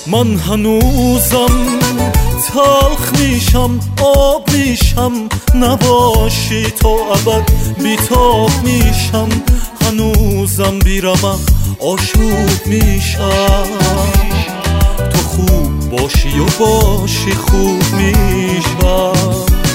من هنوزم تلخ میشم، آب میشم، نباشی تو ابد بیتاب میشم. هنوزم بیرمق آشوب میشم، تو خوب باشی و باشی خوب میشم.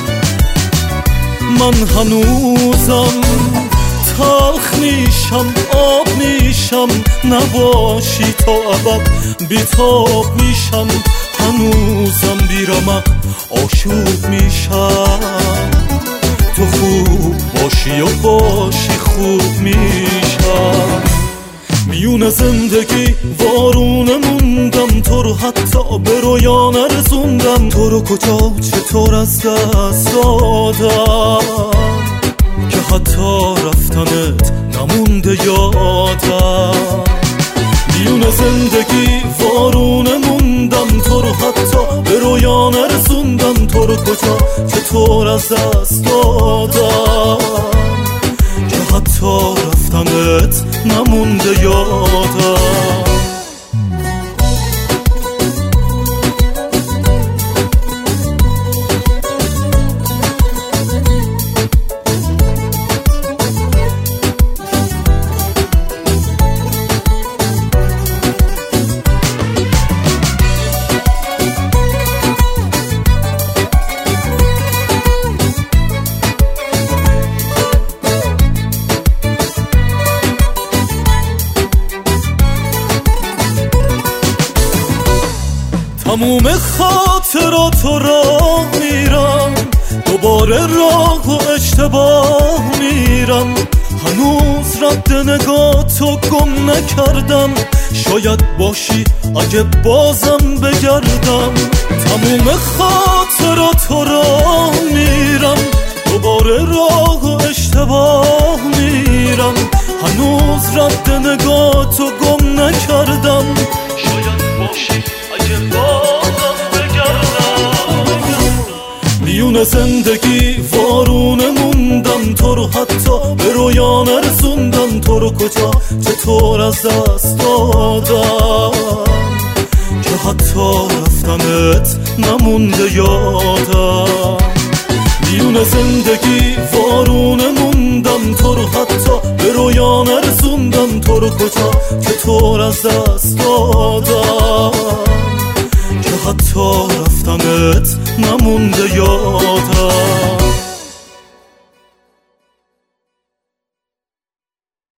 من هنوزم تلخ میشم، آب میشم، نباشی تو ابد بیتاب میشم. هنوزم بیرمق آشوب میشم، تو خوب باشی و باشی خوب میشم. میون زندگی وارونه موندم، تو رو حتی به رویا نرسوندم. تو رو کجا چطور از دست دادم که حتی رفتنت نمونده یادم. میون زندگی وارونه موندم، تو رو حتی به رویا نرسوندم. تو رو کجا چطور از دست دادم که حتی رفتنت نمونده یادم. تموم خاطرات راه میرم، دوباره راه و اشتباه میرم. هنوز رد نگاهتو گم نکردم، شاید باشی اگه بازم بگردم. تموم خاطرات راه میرم، دوباره راه و اشتباه میرم. هنوز رد نگاهتو گم نکردم، شاید باشی اگه بازم بگردم. میون زندگی وارونه موندم، تو رو حتی به رویا نرسوندم. تو رو کجا چطور از دست دادم که حتی رفتنت نمونده یادم. میون زندگی وارونه موندم، تو رو حتی به رویا نرسوندم. تو رو کجا چطور از دست دادم که حتی رفتنت نمونده یادم.